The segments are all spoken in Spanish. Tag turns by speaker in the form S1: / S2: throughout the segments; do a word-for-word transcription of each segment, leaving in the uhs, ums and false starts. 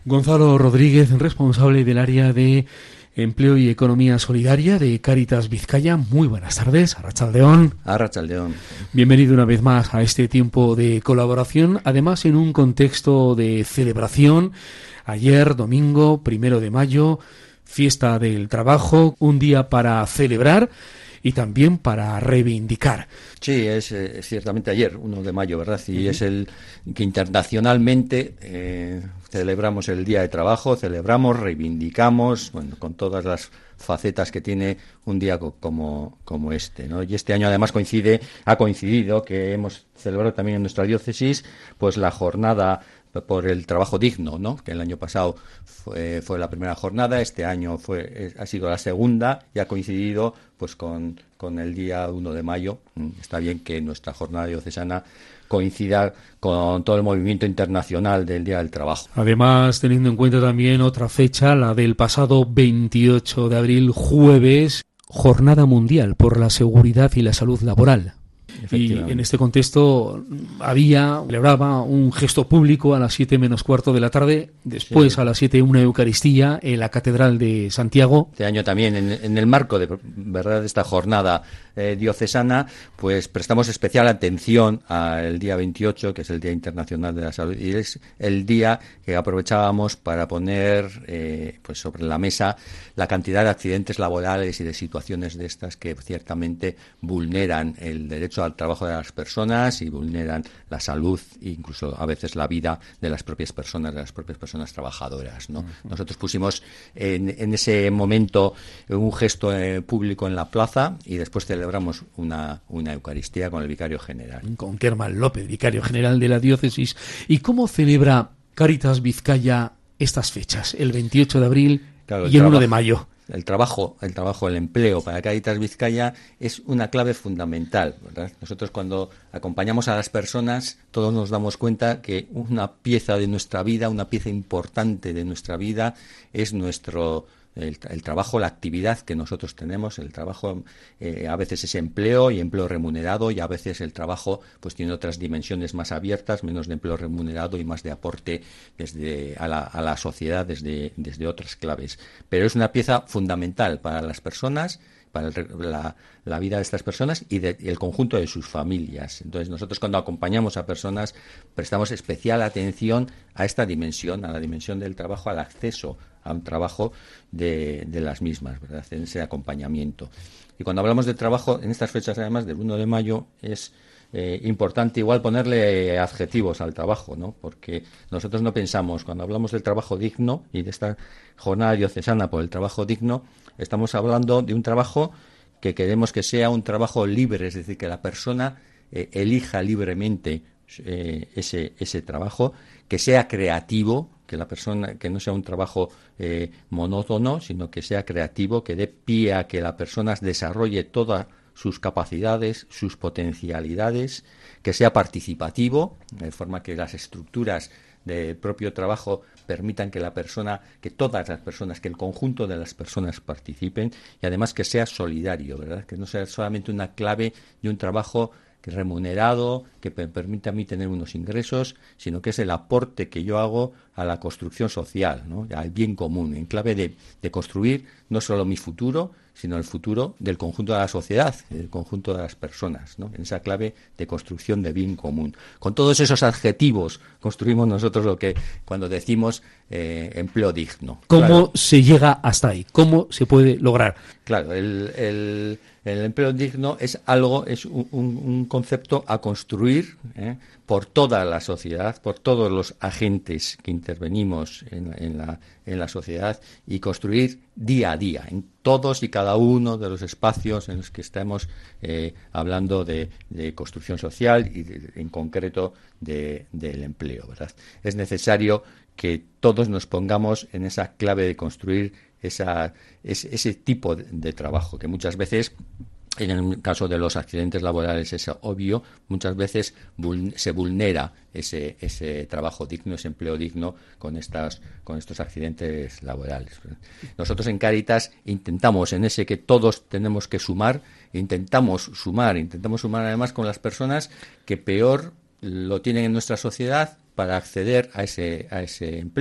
S1: Gonzalo Rodríguez, responsable del área de Empleo y Economía Solidaria de Cáritas Vizcaya. Muy buenas tardes, Arratsaldeón.
S2: Arratsaldeón.
S1: Bienvenido una vez más a este tiempo de colaboración, además en un contexto de celebración. Ayer, domingo, primero de mayo, fiesta del trabajo, un día para celebrar y también para reivindicar.
S2: Sí, es, es ciertamente ayer, uno de mayo, ¿verdad? Y uh-huh. es el que internacionalmente eh, celebramos el Día de Trabajo, celebramos, reivindicamos, bueno, con todas las facetas que tiene un día co- como, como este, ¿no? Y este año además coincide, ha coincidido que hemos celebrado también en nuestra diócesis, pues la jornada por el trabajo digno, ¿no? Que el año pasado fue, fue la primera jornada, este año fue ha sido la segunda y ha coincidido pues con, con el día uno de mayo. Está bien que nuestra jornada diocesana coincida con todo el movimiento internacional del Día del Trabajo.
S1: Además, teniendo en cuenta también otra fecha, la del pasado veintiocho de abril, jueves, Jornada Mundial por la Seguridad y la Salud Laboral. Y en este contexto había, celebraba un gesto público a las siete menos cuarto de la tarde, después sí. a las siete una Eucaristía en la Catedral de Santiago.
S2: Este año también, en, en el marco de, ¿verdad?, de esta jornada eh, diocesana, pues prestamos especial atención al día veintiocho, que es el Día Internacional de la Salud, y es el día que aprovechábamos para poner eh, pues sobre la mesa la cantidad de accidentes laborales y de situaciones de estas que ciertamente vulneran el derecho al trabajo de las personas y vulneran la salud e incluso a veces la vida de las propias personas, de las propias personas trabajadoras, ¿no? Uh-huh. Nosotros pusimos en, en ese momento un gesto eh, público en la plaza y después celebramos una, una Eucaristía con el vicario general.
S1: Con Kerman López, vicario general de la diócesis. ¿Y cómo celebra Cáritas Vizcaya estas fechas, el veintiocho de abril claro, el y el uno de mayo?
S2: El trabajo, el trabajo, el empleo para Cáritas Vizcaya es una clave fundamental, ¿verdad? Nosotros cuando acompañamos a las personas, todos nos damos cuenta que una pieza de nuestra vida, una pieza importante de nuestra vida es nuestro El, el trabajo, la actividad que nosotros tenemos. El trabajo eh, a veces es empleo y empleo remunerado, y a veces el trabajo pues tiene otras dimensiones más abiertas, menos de empleo remunerado y más de aporte desde a la, a la sociedad desde, desde otras claves. Pero es una pieza fundamental para las personas, para el, la, la vida de estas personas y, de, y el conjunto de sus familias. Entonces nosotros cuando acompañamos a personas prestamos especial atención a esta dimensión, a la dimensión del trabajo, al acceso a un trabajo de, de las mismas, ¿verdad?, en ese acompañamiento. Y cuando hablamos de trabajo, en estas fechas además del uno de mayo, es eh, importante igual ponerle adjetivos al trabajo, ¿no? Porque nosotros no pensamos, cuando hablamos del trabajo digno y de esta jornada diocesana por el trabajo digno, estamos hablando de un trabajo que queremos que sea un trabajo libre, es decir, que la persona eh, elija libremente eh, ese, ese trabajo, que sea creativo, que la persona, que no sea un trabajo eh, monótono, sino que sea creativo, que dé pie a que la persona desarrolle todas sus capacidades, sus potencialidades, que sea participativo, de forma que las estructuras del propio trabajo permitan que la persona, que todas las personas, que el conjunto de las personas participen, y además que sea solidario, ¿verdad?, que no sea solamente una clave de un trabajo que es remunerado, que me permite a mí tener unos ingresos, sino que es el aporte que yo hago a la construcción social, ¿no?, al bien común, en clave de, de construir no solo mi futuro, sino el futuro del conjunto de la sociedad, del conjunto de las personas, ¿no?, en esa clave de construcción de bien común. Con todos esos adjetivos construimos nosotros lo que cuando decimos eh, empleo digno.
S1: ¿Cómo
S2: claro,
S1: se llega hasta ahí? ¿Cómo se puede lograr?
S2: Claro, el, el, el empleo digno es algo, es un, un, un concepto a construir ¿eh? por toda la sociedad, por todos los agentes que intervenimos en, en, la, en la sociedad, y construir día a día, en todos y cada uno de los espacios en los que estamos eh, hablando de, de construcción social y de, en concreto de, del empleo, ¿verdad? Es necesario que todos nos pongamos en esa clave de construir esa, ese, ese tipo de, de trabajo, que muchas veces, en el caso de los accidentes laborales es obvio, muchas veces vul- se vulnera ese, ese trabajo digno, ese empleo digno con, estas, con estos accidentes laborales. Nosotros en Cáritas intentamos, en ese que todos tenemos que sumar, intentamos sumar, intentamos sumar además con las personas que peor lo tienen en nuestra sociedad para acceder a ese, a ese empleo.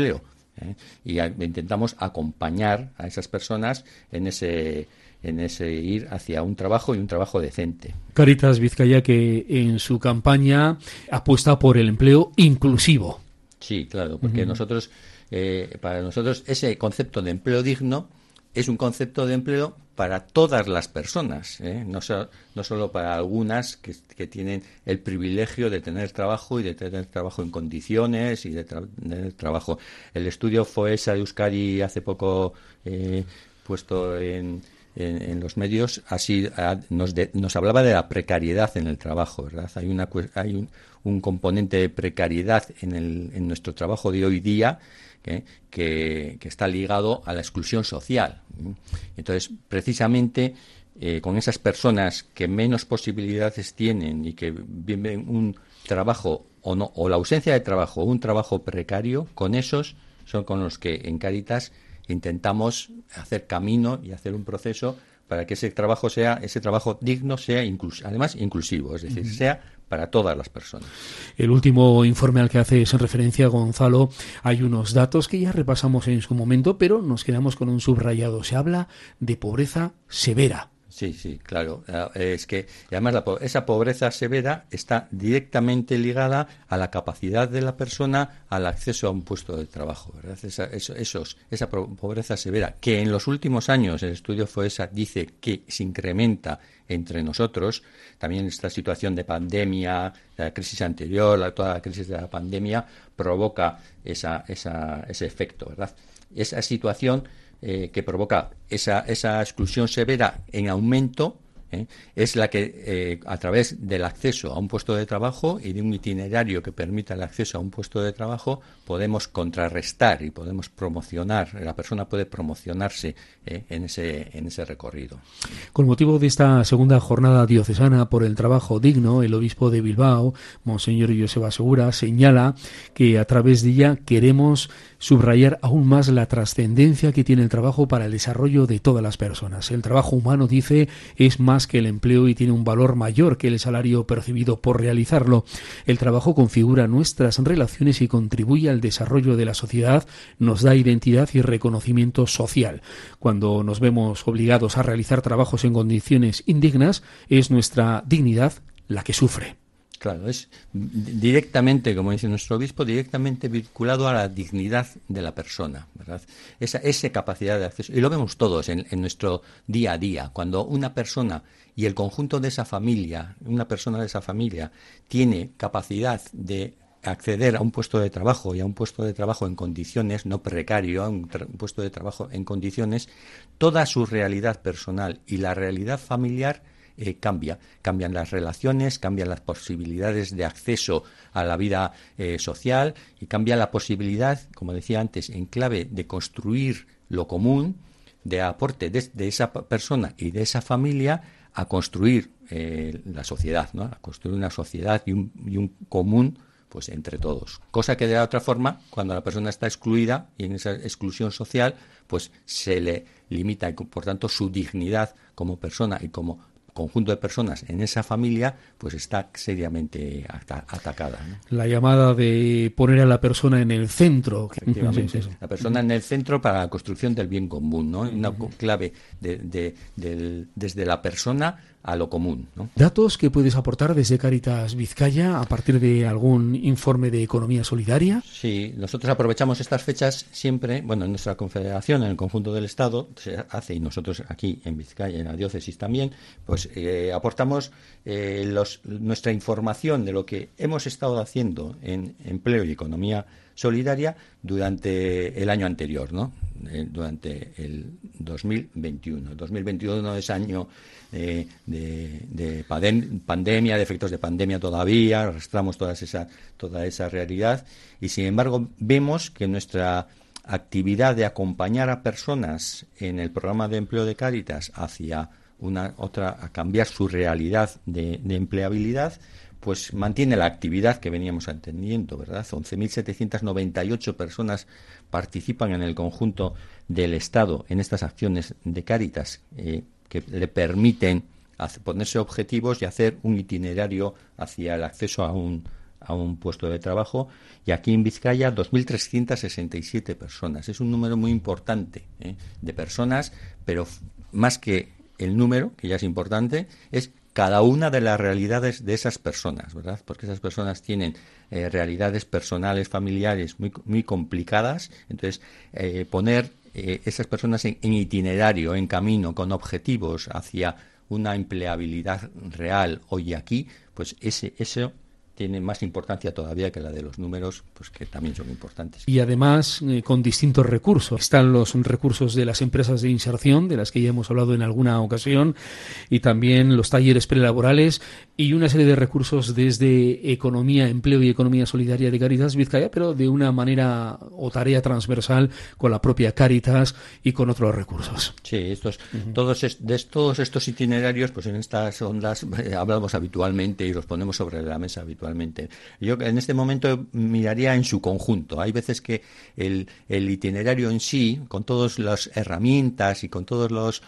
S2: ¿eh? Y a, intentamos acompañar a esas personas en ese en ese ir hacia un trabajo y un trabajo decente.
S1: Cáritas Vizcaya, que en su campaña apuesta por el empleo inclusivo.
S2: Sí, claro, porque uh-huh. nosotros, eh, para nosotros, ese concepto de empleo digno es un concepto de empleo para todas las personas, ¿eh? no, so, no solo para algunas que, que tienen el privilegio de tener trabajo y de tener trabajo en condiciones y de tra- tener trabajo. El estudio FOESA de Euskadi hace poco eh, puesto en En, en los medios así a, nos, de, nos hablaba de la precariedad en el trabajo, ¿verdad? Hay una hay un, un componente de precariedad en, el, en nuestro trabajo de hoy día ¿eh? que, que está ligado a la exclusión social. Entonces, precisamente eh, con esas personas que menos posibilidades tienen y que viven un trabajo o no o la ausencia de trabajo o un trabajo precario, con esos son con los que en Cáritas intentamos hacer camino y hacer un proceso para que ese trabajo sea ese trabajo digno sea inclus- además inclusivo, es decir, uh-huh. sea para todas las personas.
S1: El último informe al que haces referencia, Gonzalo, hay unos datos que ya repasamos en su momento, pero nos quedamos con un subrayado. Se habla de pobreza severa.
S2: Sí, sí, claro. Es que además la, esa pobreza severa está directamente ligada a la capacidad de la persona al acceso a un puesto de trabajo, ¿verdad? Esa, eso, esos, esa pobreza severa, que en los últimos años el estudio FOESA dice que se incrementa entre nosotros, también esta situación de pandemia, la crisis anterior, la, toda la crisis de la pandemia provoca esa, esa, ese efecto, ¿verdad? Esa situación Eh, que provoca esa, esa exclusión severa en aumento ¿eh? es la que eh, a través del acceso a un puesto de trabajo y de un itinerario que permita el acceso a un puesto de trabajo podemos contrarrestar y podemos promocionar, la persona puede promocionarse ¿eh? en ese en ese recorrido.
S1: Con motivo de esta segunda jornada diocesana por el trabajo digno, el obispo de Bilbao, Monseñor Joseba Segura, señala que a través de ella queremos subrayar aún más la trascendencia que tiene el trabajo para el desarrollo de todas las personas. El trabajo humano, dice, es más que el empleo y tiene un valor mayor que el salario percibido por realizarlo. El trabajo configura nuestras relaciones y contribuye al desarrollo de la sociedad, nos da identidad y reconocimiento social. Cuando nos vemos obligados a realizar trabajos en condiciones indignas, es nuestra dignidad la que sufre.
S2: Claro, es directamente, como dice nuestro obispo, directamente vinculado a la dignidad de la persona, ¿verdad? Esa, esa capacidad de acceso. Y lo vemos todos en, en nuestro día a día. Cuando una persona y el conjunto de esa familia, una persona de esa familia, tiene capacidad de acceder a un puesto de trabajo y a un puesto de trabajo en condiciones, no precario, a un, tra- un puesto de trabajo en condiciones, toda su realidad personal y la realidad familiar Eh, cambia, cambian las relaciones, cambian las posibilidades de acceso a la vida eh, social y cambia la posibilidad, como decía antes, en clave de construir lo común, de aporte de, de esa persona y de esa familia a construir eh, la sociedad, ¿no? A construir una sociedad y un, y un común pues entre todos. Cosa que de la otra forma, cuando la persona está excluida y en esa exclusión social, pues se le limita y por tanto su dignidad como persona y como conjunto de personas en esa familia pues está seriamente ata- atacada, ¿no?
S1: La llamada de poner a la persona en el centro.
S2: Efectivamente, sí, sí. La persona en el centro para la construcción del bien común, ¿no? Una clave de, de, de, desde la persona a lo común, ¿no?
S1: ¿Datos que puedes aportar desde Cáritas Vizcaya a partir de algún informe de economía solidaria?
S2: Sí, nosotros aprovechamos estas fechas siempre, bueno, en nuestra confederación, en el conjunto del Estado, se hace, y nosotros aquí en Vizcaya, en la diócesis también, pues eh, aportamos eh, los, nuestra información de lo que hemos estado haciendo en empleo y economía solidaria durante el año anterior, ¿no? Eh, durante el dos mil veintiuno. El dos mil veintiuno es año eh, de, de pandem- pandemia, de efectos de pandemia todavía, arrastramos toda esa, toda esa realidad y, sin embargo, vemos que nuestra actividad de acompañar a personas en el programa de empleo de Cáritas hacia una otra, a cambiar su realidad de, de empleabilidad, pues mantiene la actividad que veníamos atendiendo, ¿verdad? once mil setecientas noventa y ocho personas participan en el conjunto del Estado en estas acciones de Cáritas eh, que le permiten hacer, ponerse objetivos y hacer un itinerario hacia el acceso a un, a a un puesto de trabajo, y aquí en Vizcaya dos mil trescientas sesenta y siete personas. Es un número muy importante ¿eh? de personas, pero más que el número, que ya es importante, es cada una de las realidades de esas personas, ¿verdad? Porque esas personas tienen eh, realidades personales, familiares muy, muy complicadas. Entonces, eh, poner eh, esas personas en, en itinerario, en camino, con objetivos hacia una empleabilidad real hoy y aquí, pues ese eso tiene más importancia todavía que la de los números, pues que también son importantes.
S1: Y además eh, con distintos recursos. Están los recursos de las empresas de inserción, de las que ya hemos hablado en alguna ocasión, y también los talleres prelaborales y una serie de recursos desde Economía, Empleo y Economía Solidaria de Cáritas Vizcaya, pero de una manera o tarea transversal con la propia Cáritas y con otros recursos.
S2: Sí, estos, uh-huh. todos, es, de todos estos itinerarios, pues en estas ondas eh, hablamos habitualmente y los ponemos sobre la mesa habitualmente. Yo en este momento miraría en su conjunto. Hay veces que el, el itinerario en sí, con todas las herramientas y con todos los,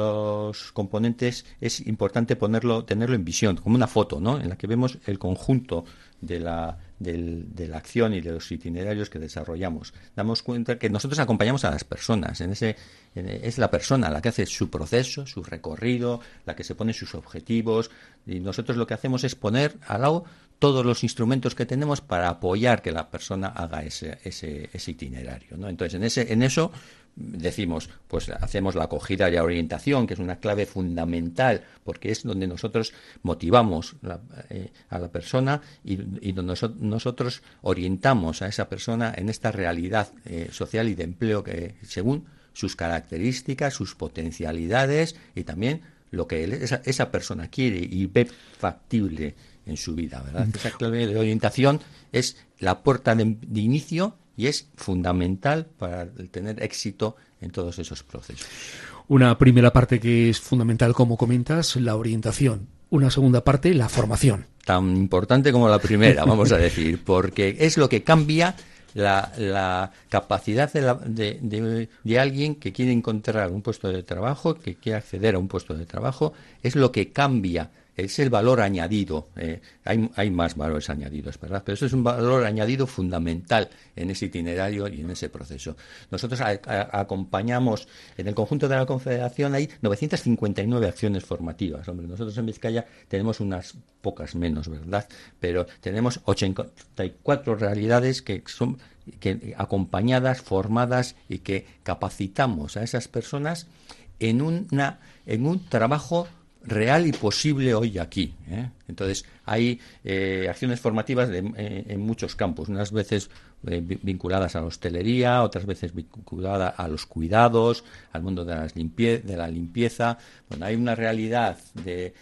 S2: los componentes, es importante ponerlo, tenerlo en visión, como una foto, ¿no? En la que vemos el conjunto de la, del, de la acción y de los itinerarios que desarrollamos. Damos cuenta que nosotros acompañamos a las personas. En ese, en, es la persona la que hace su proceso, su recorrido, la que se pone sus objetivos, y nosotros lo que hacemos es poner al lado todos los instrumentos que tenemos para apoyar que la persona haga ese, ese, ese itinerario, ¿no? Entonces, en ese, en eso decimos, pues hacemos la acogida y la orientación, que es una clave fundamental, porque es donde nosotros motivamos la, eh, a la persona y, y donde noso- nosotros orientamos a esa persona en esta realidad eh, social y de empleo que según sus características, sus potencialidades y también lo que él, esa, esa persona quiere y ve factible en su vida, ¿verdad? Esa clave de orientación es la puerta de, de inicio y es fundamental para tener éxito en todos esos procesos.
S1: Una primera parte que es fundamental, como comentas, la orientación. Una segunda parte, la formación.
S2: Tan importante como la primera, vamos a decir, porque es lo que cambia la, la capacidad de, la, de, de, de alguien que quiere encontrar un puesto de trabajo, que quiere acceder a un puesto de trabajo, es lo que cambia. Es el valor añadido. Eh, hay, hay más valores añadidos, ¿verdad? Pero eso es un valor añadido fundamental en ese itinerario y en ese proceso. Nosotros a, a, acompañamos, en el conjunto de la Confederación hay novecientas cincuenta y nueve acciones formativas. Hombre, nosotros en Vizcaya tenemos unas pocas menos, ¿verdad? Pero tenemos ochenta y cuatro realidades que son que, acompañadas, formadas y que capacitamos a esas personas en, una, en un trabajo real y posible hoy aquí, ¿eh? Entonces hay eh, acciones formativas de, eh, en muchos campos, unas veces eh, vinculadas a la hostelería, otras veces vinculadas a los cuidados, al mundo de, las limpie- de la limpieza. Bueno, hay una realidad de,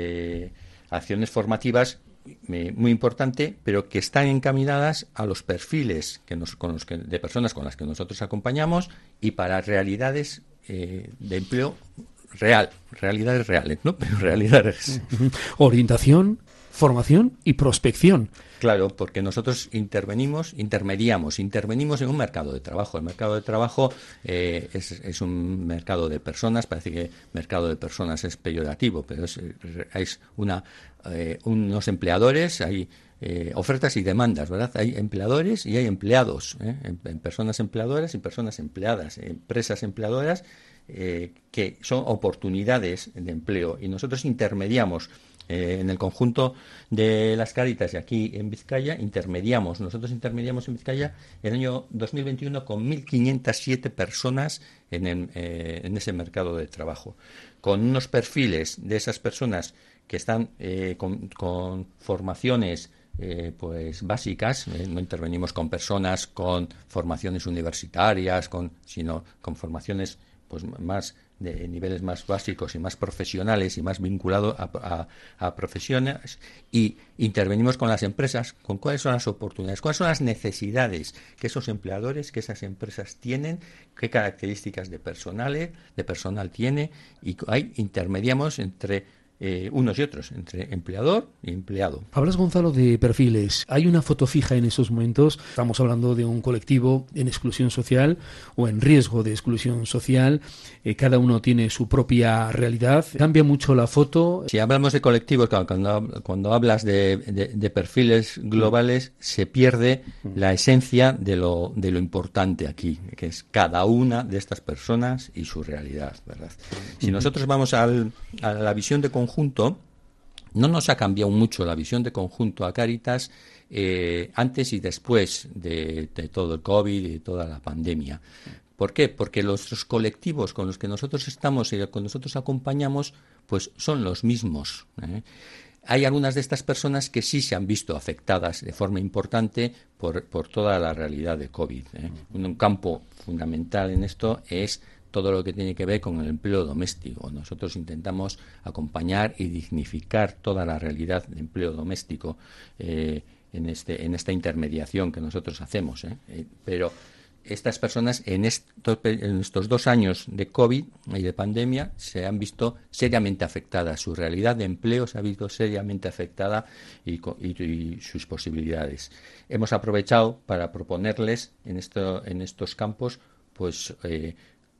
S2: de acciones formativas eh, muy importante, pero que están encaminadas a los perfiles que nos, con los que, de personas con las que nosotros acompañamos y para realidades eh, de empleo real, realidades reales, ¿no? Pero realidades.
S1: Orientación, formación y prospección.
S2: Claro, porque nosotros intervenimos, intermediamos, intervenimos en un mercado de trabajo. El mercado de trabajo eh, es, es un mercado de personas, parece que mercado de personas es peyorativo, pero es, es una, eh, unos empleadores, hay eh, ofertas y demandas, ¿verdad? Hay empleadores y hay empleados, ¿eh? en, en personas empleadoras y personas empleadas, empresas empleadoras, Eh, que son oportunidades de empleo y nosotros intermediamos eh, en el conjunto de las Cáritas y aquí en Vizcaya intermediamos, nosotros intermediamos en Vizcaya el año dos mil veintiuno con mil quinientas siete personas en, el, eh, en ese mercado de trabajo, con unos perfiles de esas personas que están eh, con, con formaciones Eh, pues básicas, eh, no intervenimos con personas con formaciones universitarias, con, sino con formaciones pues más de niveles más básicos y más profesionales y más vinculados a, a, a profesiones, y intervenimos con las empresas, con cuáles son las oportunidades, cuáles son las necesidades que esos empleadores, que esas empresas tienen, qué características de personal, de personal tiene, y ahí intermediamos entre eh, unos y otros, entre empleador y empleado.
S1: Hablas, Gonzalo, de perfiles. ¿Hay una foto fija en esos momentos? Estamos hablando de un colectivo en exclusión social o en riesgo de exclusión social. Eh, cada uno tiene su propia realidad. ¿Cambia mucho la foto?
S2: Si hablamos de colectivos, claro, cuando, cuando hablas de, de, de perfiles globales, se pierde la esencia de lo, de lo importante aquí, que es cada una de estas personas y su realidad, ¿verdad? Si nosotros vamos al, a la visión de conjunto, no nos ha cambiado mucho la visión de conjunto a Cáritas eh, antes y después de, de todo el COVID y de toda la pandemia. ¿Por qué? Porque los colectivos con los que nosotros estamos y con nosotros acompañamos, pues son los mismos, ¿eh? Hay algunas de estas personas que sí se han visto afectadas de forma importante por, por toda la realidad de COVID, ¿eh? Un, un campo fundamental en esto es todo lo que tiene que ver con el empleo doméstico. Nosotros intentamos acompañar y dignificar toda la realidad de empleo doméstico eh, en, este, en esta intermediación que nosotros hacemos, ¿eh? Eh, pero estas personas en estos, en estos dos años de COVID y de pandemia se han visto seriamente afectadas. Su realidad de empleo se ha visto seriamente afectada y, y, y sus posibilidades. Hemos aprovechado para proponerles en, esto, en estos campos pues eh,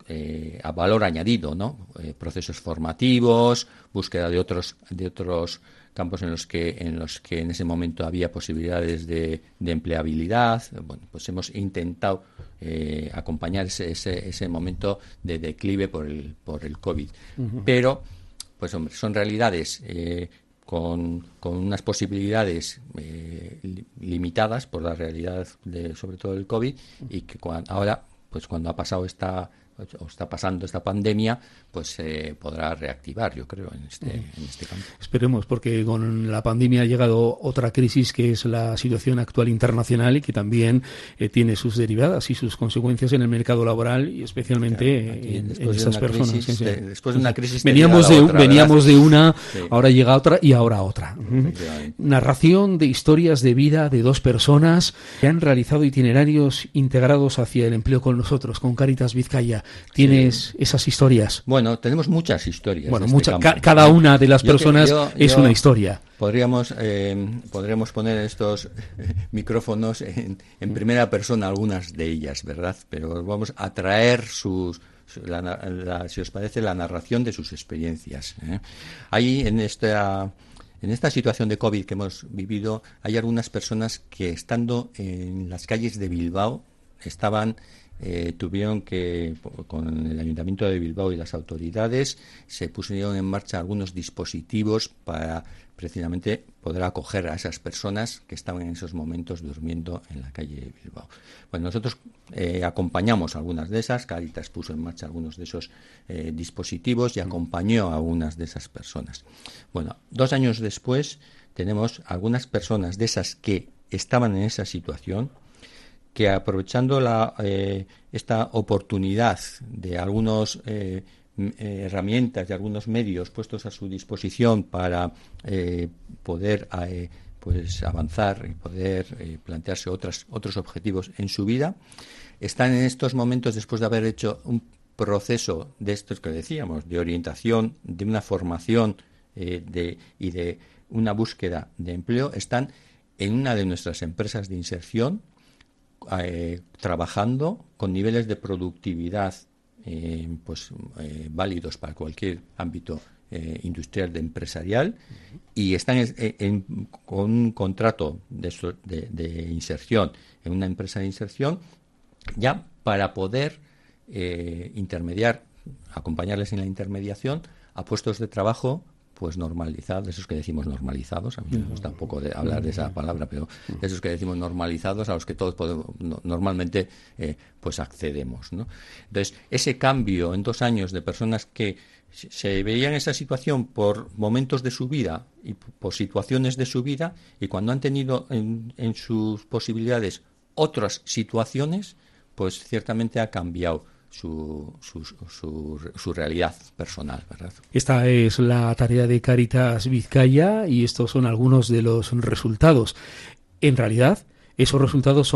S2: eh, a valor añadido, ¿no? Eh, procesos formativos, búsqueda de otros de otros campos en los que en los que en ese momento había posibilidades de, de empleabilidad. Bueno, pues hemos intentado eh, acompañar ese, ese, ese momento de declive por el por el COVID. Uh-huh. Pero, pues hombre, son realidades eh, con, con unas posibilidades eh, limitadas por la realidad de sobre todo el COVID, y que cuando, ahora, pues cuando ha pasado esta o está pasando esta pandemia, pues se eh, podrá reactivar, yo creo, en este, en este campo.
S1: Esperemos, porque con la pandemia ha llegado otra crisis, que es la situación actual internacional, y que también eh, tiene sus derivadas y sus consecuencias en el mercado laboral, y especialmente claro, aquí, en, en esas de personas.
S2: Crisis, sí, sí. De, después de una crisis
S1: veníamos de,
S2: otra,
S1: veníamos de una, sí. Ahora llega otra y ahora otra. Uh-huh. Narración de historias de vida de dos personas que han realizado itinerarios integrados hacia el empleo con nosotros, con Cáritas Vizcaya. ¿Tienes sí. esas historias?
S2: Bueno, tenemos muchas historias.
S1: Bueno, mucha, ca- cada una de las yo personas yo, yo, es una historia.
S2: Podríamos, eh, podríamos poner estos micrófonos en, en primera persona, algunas de ellas, ¿verdad? Pero vamos a traer sus, la, la, si os parece, la narración de sus experiencias, ¿eh? Ahí en esta... En esta situación de COVID que hemos vivido, hay algunas personas que, estando en las calles de Bilbao, estaban... Eh, tuvieron que, con el Ayuntamiento de Bilbao y las autoridades, se pusieron en marcha algunos dispositivos para precisamente poder acoger a esas personas que estaban en esos momentos durmiendo en la calle de Bilbao. Bueno, nosotros eh, acompañamos algunas de esas, Cáritas puso en marcha algunos de esos eh, dispositivos y acompañó a algunas de esas personas. Bueno, dos años después tenemos algunas personas de esas que estaban en esa situación, que aprovechando la, eh, esta oportunidad de algunas eh, herramientas, de algunos medios puestos a su disposición para eh, poder eh, pues avanzar y poder eh, plantearse otras, otros objetivos en su vida, están en estos momentos, después de haber hecho un proceso de estos que decíamos, de orientación, de una formación eh, de, y de una búsqueda de empleo, están en una de nuestras empresas de inserción, Eh, trabajando con niveles de productividad eh, pues eh, válidos para cualquier ámbito eh, industrial de empresarial, uh-huh. Y están en, en, con un contrato de, de, de inserción en una empresa de inserción ya para poder eh, intermediar, acompañarles en la intermediación a puestos de trabajo pues normalizados, esos que decimos normalizados, a mí me gusta un poco de hablar de esa palabra, pero esos que decimos normalizados a los que todos podemos, no, normalmente eh, pues accedemos, ¿no? Entonces, ese cambio en dos años de personas que se veían en esa situación por momentos de su vida y por situaciones de su vida, y cuando han tenido en, en sus posibilidades otras situaciones, pues ciertamente ha cambiado Su, su, su, su realidad personal, ¿verdad?
S1: Esta es la tarea de Cáritas Vizcaya y estos son algunos de los resultados. En realidad, esos resultados son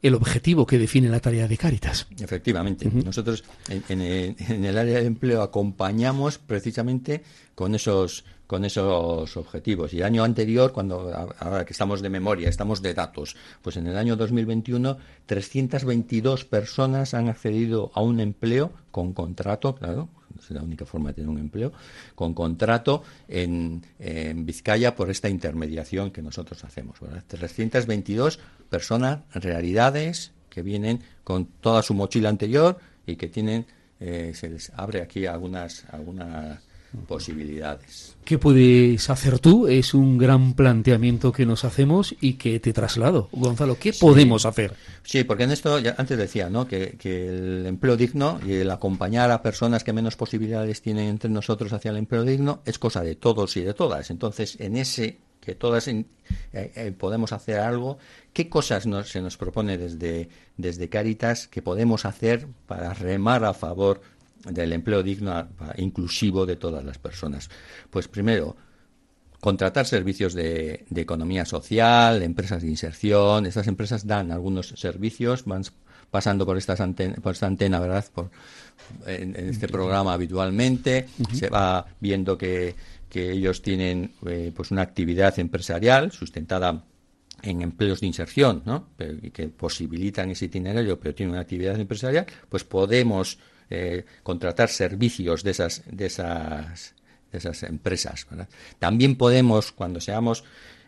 S1: el objetivo que define la tarea de Cáritas.
S2: Efectivamente. Uh-huh. Nosotros en, en, el, en el área de empleo acompañamos precisamente con esos con esos objetivos. Y el año anterior, cuando ahora que estamos de memoria, estamos de datos, pues en el año dos mil veintiuno, trescientas veintidós personas han accedido a un empleo con contrato, claro, es la única forma de tener un empleo, con contrato en, en Vizcaya por esta intermediación que nosotros hacemos, ¿verdad? trescientas veintidós personas, realidades, que vienen con toda su mochila anterior y que tienen, eh, se les abre aquí algunas, algunas posibilidades.
S1: ¿Qué puedes hacer tú? Es un gran planteamiento que nos hacemos y que te traslado. Gonzalo, ¿qué sí. podemos hacer?
S2: Sí, porque en esto, ya antes decía, ¿no?, que, que el empleo digno y el acompañar a personas que menos posibilidades tienen entre nosotros hacia el empleo digno es cosa de todos y de todas. Entonces, en ese que todas en, eh, eh, podemos hacer algo, ¿qué cosas nos, se nos propone desde, desde Cáritas que podemos hacer para remar a favor del empleo digno inclusivo de todas las personas? Pues primero, contratar servicios de, de economía social, empresas de inserción. Estas empresas dan algunos servicios, van pasando por, estas antena, por esta antena, ¿verdad?, por, en, en este programa habitualmente. Uh-huh. Se va viendo que, que ellos tienen eh, pues una actividad empresarial sustentada en empleos de inserción, ¿no?, pero, que posibilitan ese itinerario, pero tienen una actividad empresarial, pues podemos Eh, contratar servicios de esas de esas de esas empresas, ¿verdad? También podemos, cuando seamos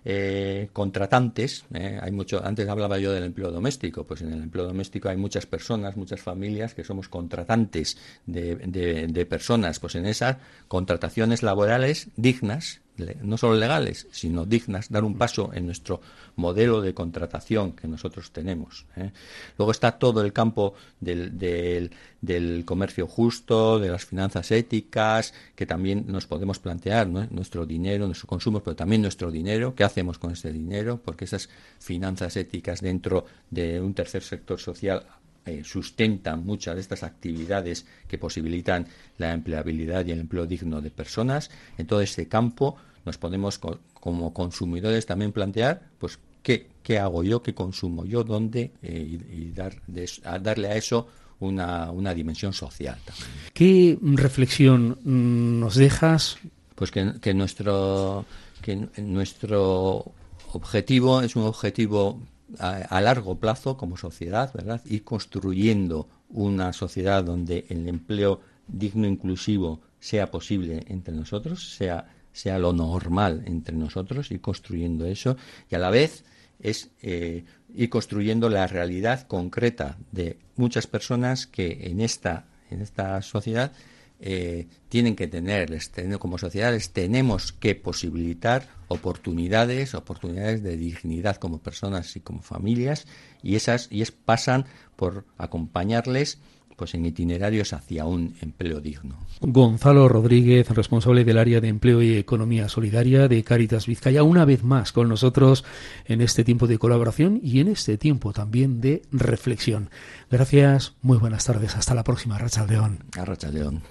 S2: eh, contratantes, eh, hay mucho, antes hablaba yo del empleo doméstico, pues en el empleo doméstico hay muchas personas, muchas familias que somos contratantes de, de, de personas, pues en esas contrataciones laborales dignas, no solo legales, sino dignas, dar un paso en nuestro modelo de contratación que nosotros tenemos, ¿eh? Luego está todo el campo del, del, del comercio justo, de las finanzas éticas, que también nos podemos plantear, ¿no?, nuestro dinero, nuestro consumo, pero también nuestro dinero, ¿qué hacemos con este dinero? Porque esas finanzas éticas dentro de un tercer sector social Eh, sustentan muchas de estas actividades que posibilitan la empleabilidad y el empleo digno de personas. En todo este campo nos podemos, co- como consumidores, también plantear, pues, ¿qué, qué hago yo, qué consumo yo, dónde, eh, y, y dar de, a darle a eso una, una dimensión social también.
S1: ¿Qué reflexión nos dejas?
S2: Pues que, que nuestro que nuestro objetivo es un objetivo A, a largo plazo como sociedad, ¿verdad? Ir construyendo una sociedad donde el empleo digno e inclusivo sea posible entre nosotros, sea, sea lo normal entre nosotros, ir construyendo eso, y a la vez es eh, ir construyendo la realidad concreta de muchas personas que en esta, en esta sociedad Eh, tienen que tener, como sociedades tenemos que posibilitar oportunidades, oportunidades de dignidad como personas y como familias, y esas y es pasan por acompañarles, pues, en itinerarios hacia un empleo digno.
S1: Gonzalo Rodríguez, responsable del área de empleo y economía solidaria de Cáritas Vizcaya, una vez más con nosotros en este tiempo de colaboración y en este tiempo también de reflexión. Gracias, muy buenas tardes, hasta la próxima. Arratsaldeon.
S2: Arratsaldeon.